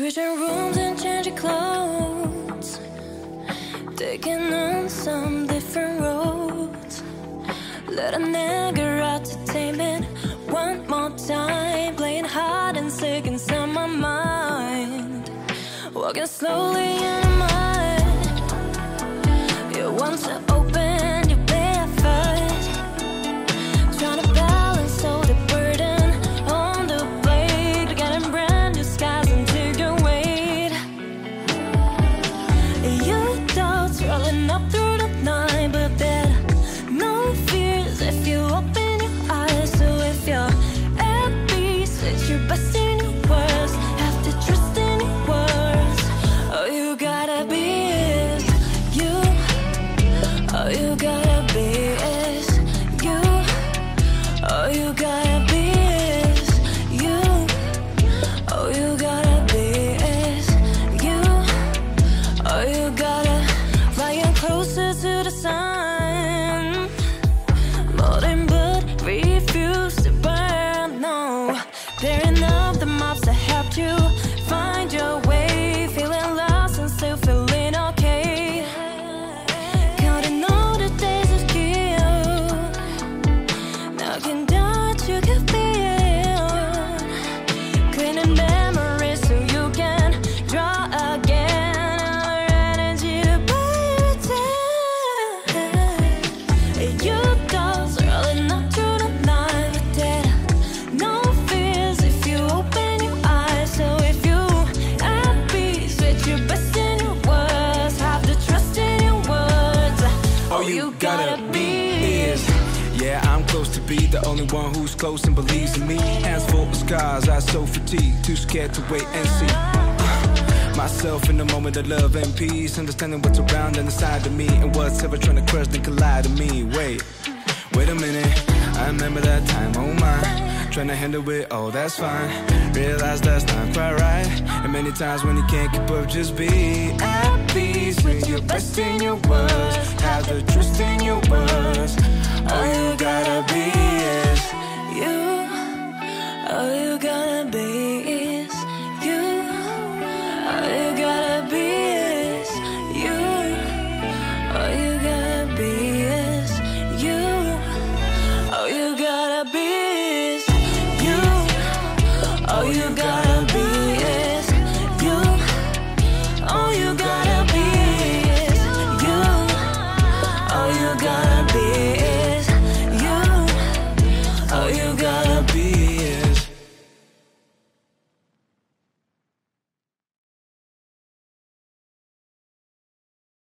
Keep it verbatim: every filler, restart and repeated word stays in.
Switching rooms and changing clothes, taking on some different roads. Let a nigga entertainment one more time, playing hide and seek inside my mind. Walking slowly in my mind. You want to open your bed first, trying to balance all the burden on the plate, getting brand new skies into your weight. Your thoughts rolling up through the night, but there are no fears if you open your eyes. So if you're at peace, it's your best in your worst, have to trust in your words. Oh, you gotta be is you. Oh, you gotta be is you. Oh, you gotta be is you. Oh, you gotta be is you. Oh, you gotta flying closer to the sun, molten but refuse to burn. No, pairing up the maps that helped you find your way, feeling lost and still feeling okay. Counting all the days of guilt, knocking down what you can feel, cleaning memories so you can draw again. Our energy to pretend. Your thoughts rolling up through the night, but there are no fears if you open your eyes. So if you at peace with your best in your words, have to trust in your words. All you gotta be is, yeah, I'm close to be the only one who's close and believes in me. Hands full of scars, eyes so fatigued, too scared to wait and see. Myself in the moment of love and peace, understanding what's around and inside of me, and what's ever trying to crush then collide to me. Wait, wait a minute, I remember that time, oh my, trying to handle it, oh that's fine. Realize that's not quite right, and many times when you can't keep up, just be at peace with your best in your words, have the trust in your words.